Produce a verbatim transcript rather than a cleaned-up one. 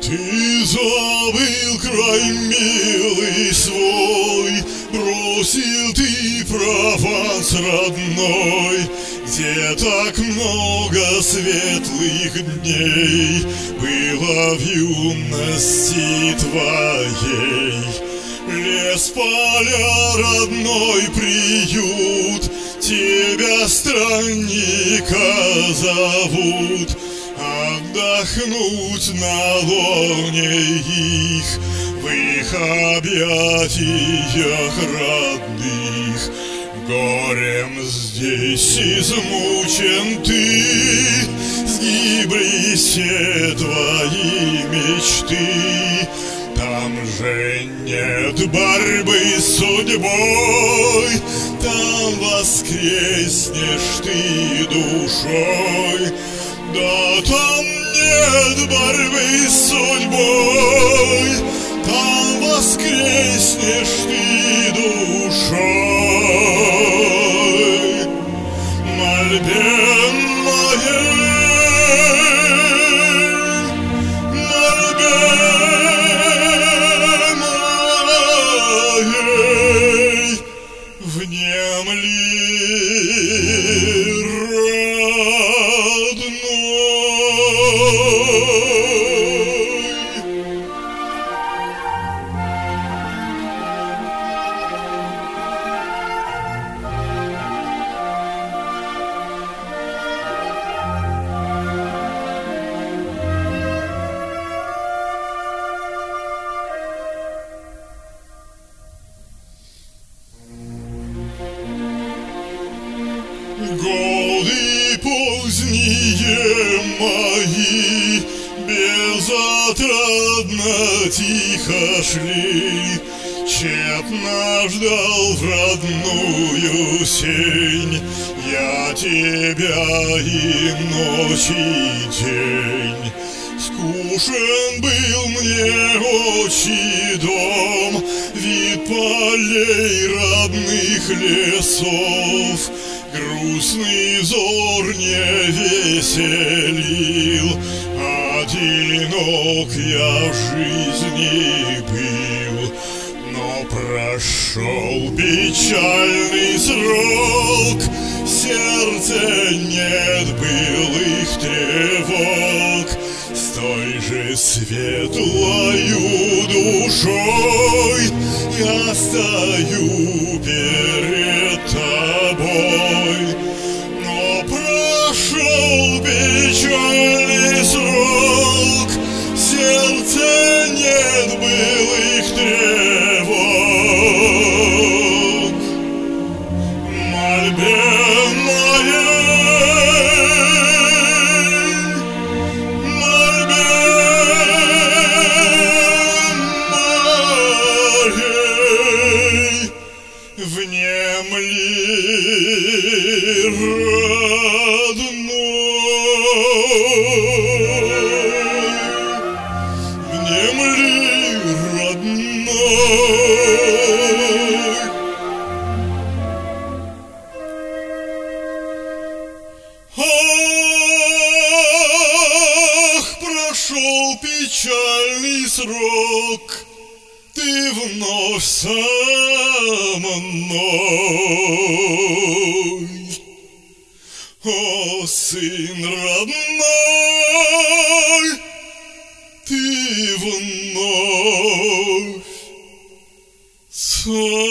Ты забыл край милый свой, бросил ты Прованс родной, где так много светлых дней было в юности твоей. Лес, поля, родной приют, тебя странника зовут. Отдохнуть на лоне их, в их объятиях родных. Горем здесь измучен ты, сгибли все твои мечты. Там же нет борьбы с судьбой, там воскреснешь ты душой. Да там нет борьбы с судьбой, там воскреснешь ты душой. Мольбе моей, мольбе моей, внемли, годы поздние мои безотрадно тихо шли. Тщетно ждал в родную сень я тебя и ночь и день. Скучен был мне отчий дом, вид полей родных лесов. Грустный взор не веселил, одинок я в жизни был. Но прошел печальный срок, в сердце нет былых тревог. С той же светлою душой я стою перед тобой. Но прошел печальный срок, в сердце нет былых тревог. Мольбе моей, мольбе моей, внемли, внемли, родной. Ах, прошел печальный срок, ты вновь со мной. О, сын родной, ты вновь со